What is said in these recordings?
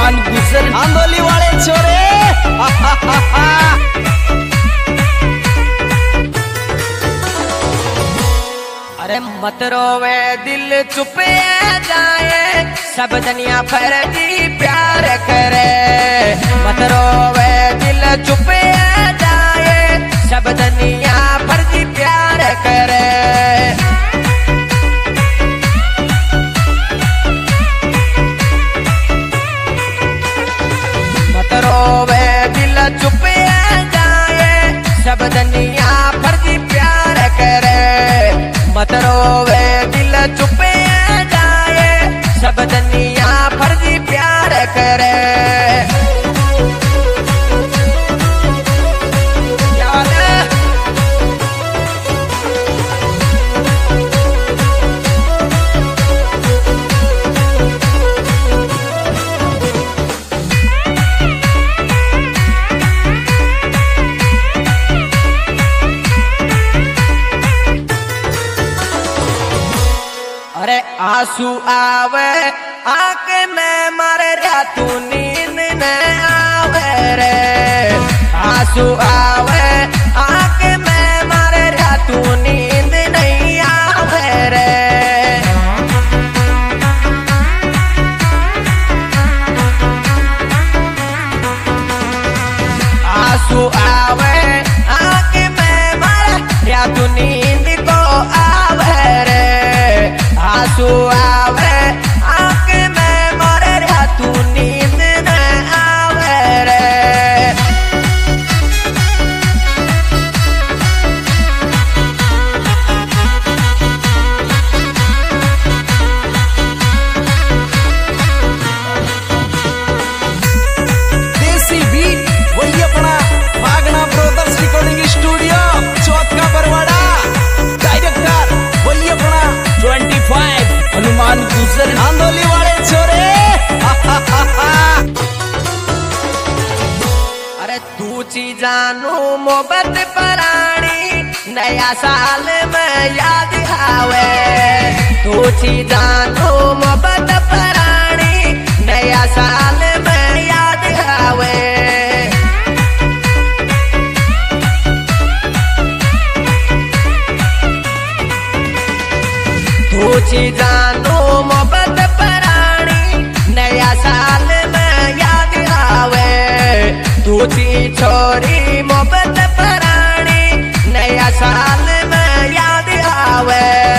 हनुमान गुजर आंदोली वाले छोरे। अरे मत रोवे दिल चुप जाए, सब दुनिया फर्जी प्यार करे। मत रोवे दिल चुप जाए, सब दुनिया फर्जी प्यार करे। मत रोवे दिल चुप जाए, सब दुनिया फर्जी प्यार करे। मत रोवे दिल चुप जाए, सब दुनिया फर्जी प्यार करे। अरे आंसू आवे आंख में मारे रा, तू नींद न आवे रे। आंसू आवे आंख में मारे रा, तू नींद नहीं आवे रे। आंसू आवे आंख में मारे रा, तू नींद को आवे रे। आंसू आवे आंख में मोरे रा, तू नींद न आवे रे। देसी बीट वही अपना भागना ब्रदर्स रिकॉर्डिंग स्टूडियो चौथ का बरवाड़ा। डायरेक्टर वही अपना 25 हनुमान गुजर आंदोली वाले छोरे। अरे तू ची जानू मोहब्बत परानी, नया साल में याद आवे। तू ची जानू मोहब्बत परानी, नया साल में याद आवे। तू ची जानू मोहब्बत परानी, नया साल में याद आवे। तू ची छोरी मोहब्बत परानी, नया साल में याद आवे।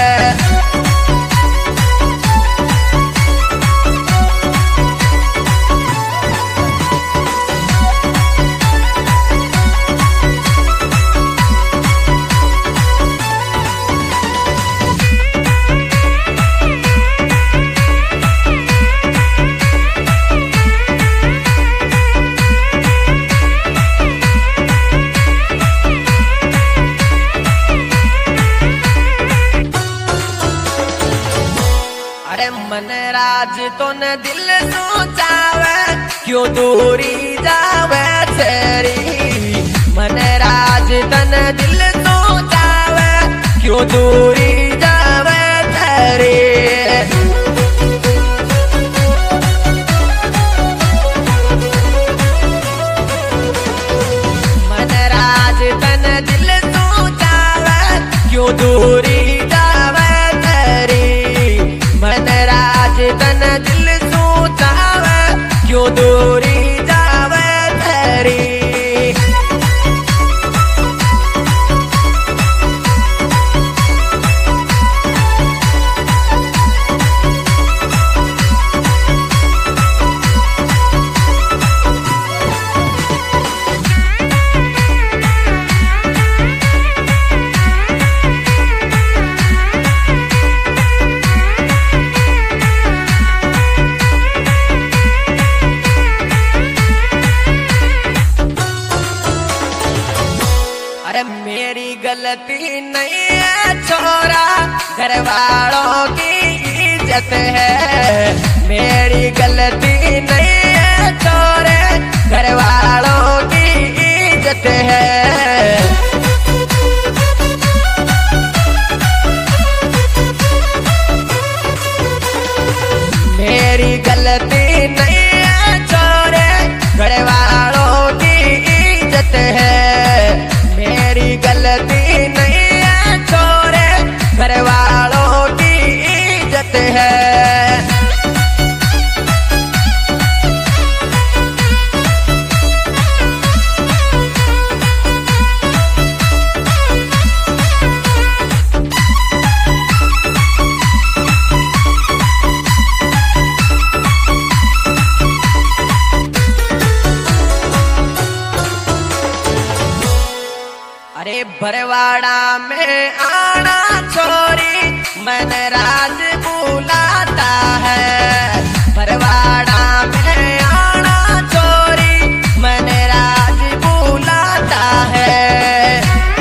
अरे मन राज तो न दिल सोचावे, क्यों दूरी जावे तेरी। मन राज तन दिल सोचावे, क्यों दूरी जावे तेरी। मन राज तन दिल सोचावे, क्यों दूरी जावे तेरी। मन राज तन दिल सोचावे, क्यों दूरी जावे तेरी। अरे मेरी गलती नहीं है छोरा, घर वालों की इज्जत है। मेरी गलती नहीं है छोरे, घर वालों की इज्जत है। मेरी गलती नहीं है भरवाड़ा में आना छोरी मैंने राज बुलाता है। भरवाड़ा में आना छोरी मैंने राज बुलाता है।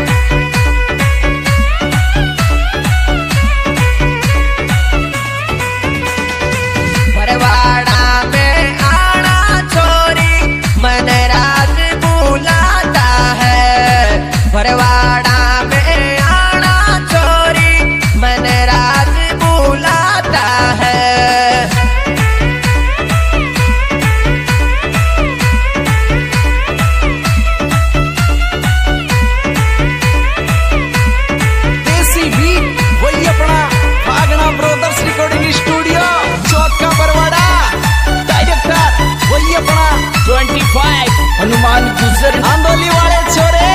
भरवाड़ा में आना छोरी मैंने राज बुलाता है। भरवाड़ा में आना छोरी मैंने राज बुलाता है। देसी बीट वही अपना भागना ब्रोदर्स रिकॉर्डिंग स्टूडियो चौथ का बरवाड़ा। डायरेक्टर वही अपना 25 हनुमान गुजर आंदोली वाले छोरे।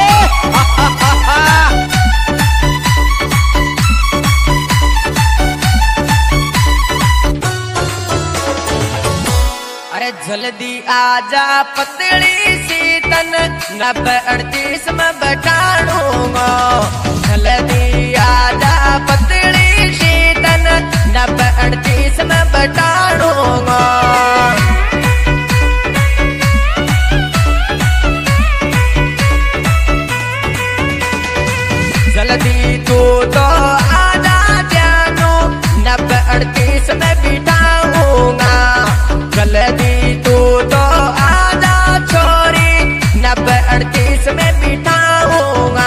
अरे जल्दी आजा पतली सी तन 90-38 में बैठाऊंगा। जल्दी आजा पतली सी तन 90-38 में बैठाऊंगा। जल्दी तू तो आजा जानू 90-38 में बिठाऊंगा। जल्दी तू तो आजा छोरी 90-38 में बिठाऊंगा।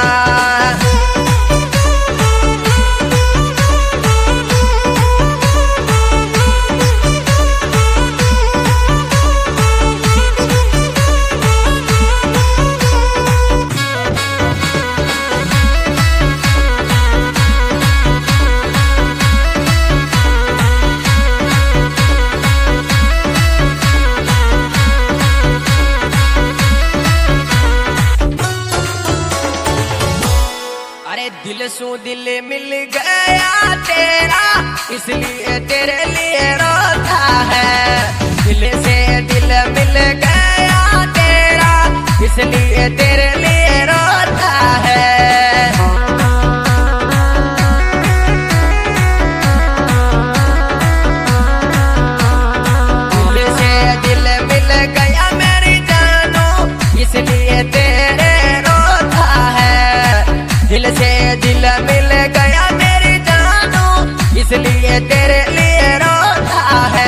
अरे दिल सू दिल मिल गया तेरा इसलिए तेरे लिए रोता है। दिल से दिल मिल गया तेरा इसलिए तेरे लिए रोता है। दिल से दिल मिल गया मेरी जानू इसलिए तेरे रोता है। दिल से दिल मिल गया मेरी जानू इसलिए तेरे लिए रोता है।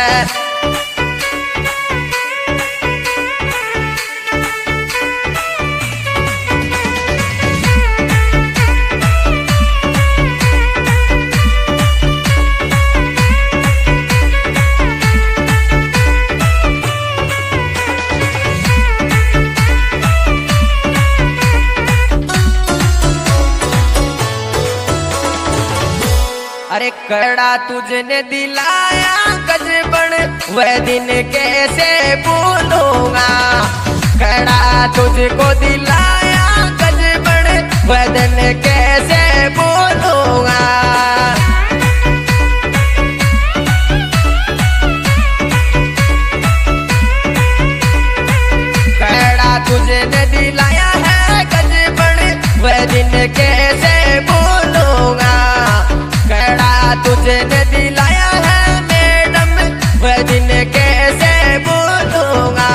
अरे कड़ा तुझने दिलाया गजबन वह दिन कैसे भूलूंगा। कड़ा तुझको दिलाया गजबन वह दिन कैसे भूलूंगा। कड़ा तुझने दिलाया है गजबन वह दिन कैसे भूलूंगा। कड़ा तुझने दिलाया है मैडम वह दिन कैसे भूलूंगा।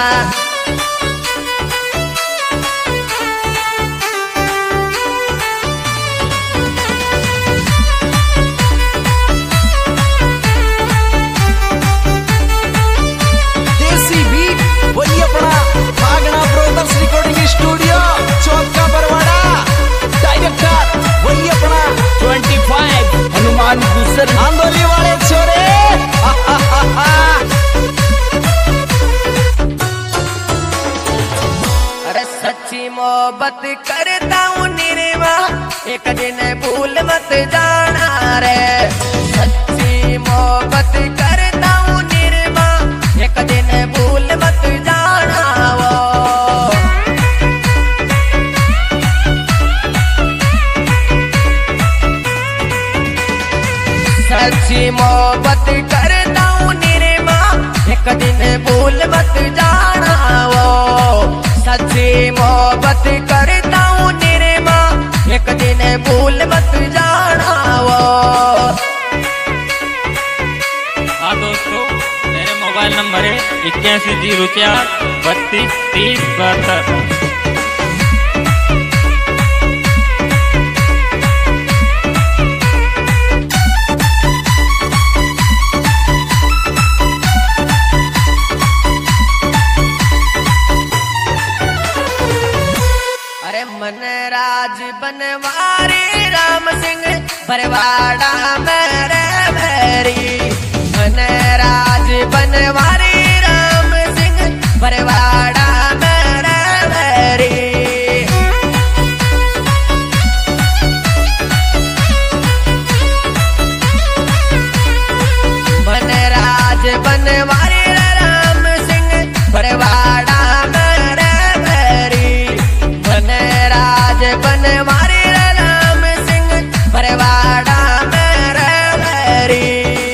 देसी बीट वही अपना भागना ब्रोदर्स रिकॉर्डिंग स्टूडियो चौथ का बरवाड़ा। डायरेक्टर वही अपना 25 हनुमान गुजर आंदोली वाले छोरे। अरे सच्ची मोहब्बत करता हूँ निर्मा एक दिन भूल मत जाना रे। सच्ची मोहब्बत करता हूँ निर्मा एक दिन भूल मत जाना वो। सच्ची मोहब्बत करता हूँ निर्मा एक दिन भूल मत जाना वो। सच्ची मोहब्बत करता हूँ निर्मा हाँ दोस्तों, मेरे मोबाइल नंबर है 8104 32 30 72। अरे मन राज बनवारी राम सिंह बरवाड़ा मेरे मेरी, मन राज बनवारी राम सिंह बरवाड़ा मेरे मेरी। मन राज बनवारी राम सिंह बरवाड़ा मेरे मेरी, मन राज बनवारी राम सिंह बरवाड़ा मेरे मेरी।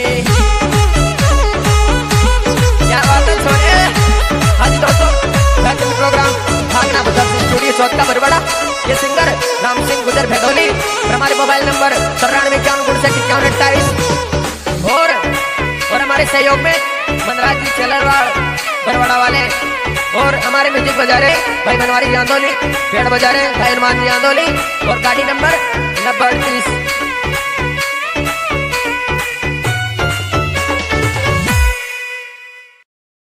क्या बात है छोड़े। हाँ जी दोस्तों, बैठक प्रोग्राम भागना बदल स्टूडियो चौथा बरवाड़ा। ये सिंगर राम सिंह गुजर भदौली। हमारे मोबाइल नंबर 94 और हमारे सहयोग में मनराज जी चेलरवाड़ बरवाड़ा वाले, और हमारे म्यूजिक बजा रहे भाई बनवारी जी आंदोली, पेड़ बजा रहे भाई हनुमान जी आंदोली, और गाड़ी नंबर 9038।